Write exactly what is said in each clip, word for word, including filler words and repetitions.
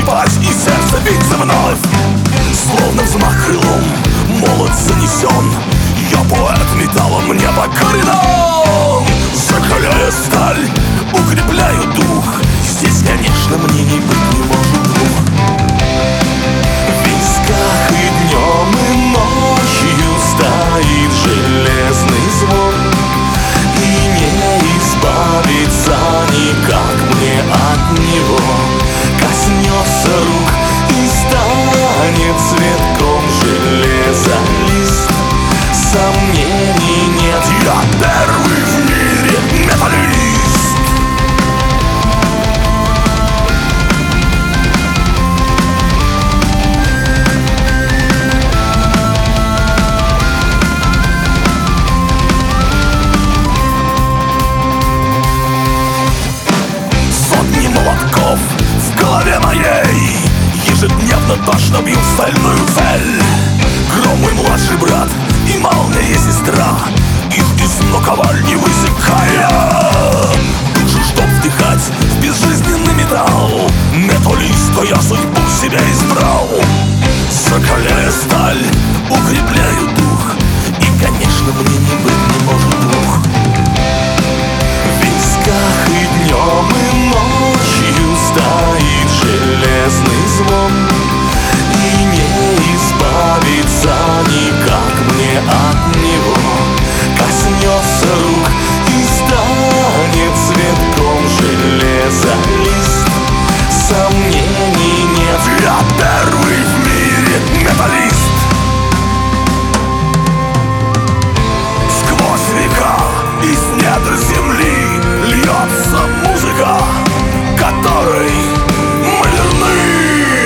спать, и сердце биться вновь. Словно взмах крылом, молот занесен. Я поэт металлом не покорен. Закаляя сталь, укрепляю дух. Здесь, конечно, мне не быть не может двух. В висках и днем, и ночью стоит железный звон, и не избавиться никак мне от него. Коснется рук и станет цветком железа лист. Сомнений нет, я первый в мире металлист. Сотни молотков в голове моей ежедневно точно бьют стальную цель. Гром мой младший брат и молния сестра, их из наковальни высекая. Душу, чтоб вдыхать в безжизненный металл, металлиста я судьбу себя избрал. Закаляя сталь, укрепляю дух, и, конечно, мне не быть не может двух. В висках и днем, и ночью стоит железный звон, и не избавиться никак мне от него. Коснется рук и станет цветком железа лист. Сомнений нет, я первый в мире металлист. Сквозь века из недр земли льется музыка, которой мы верны.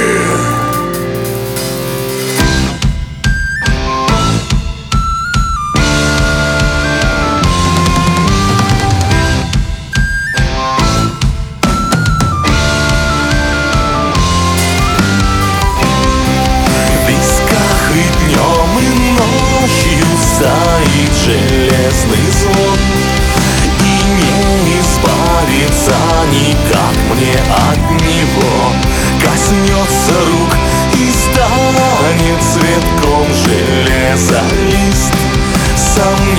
Стоит железный звон, и не избавиться никак мне от него. Коснется рук и станет цветком железа лист. Сам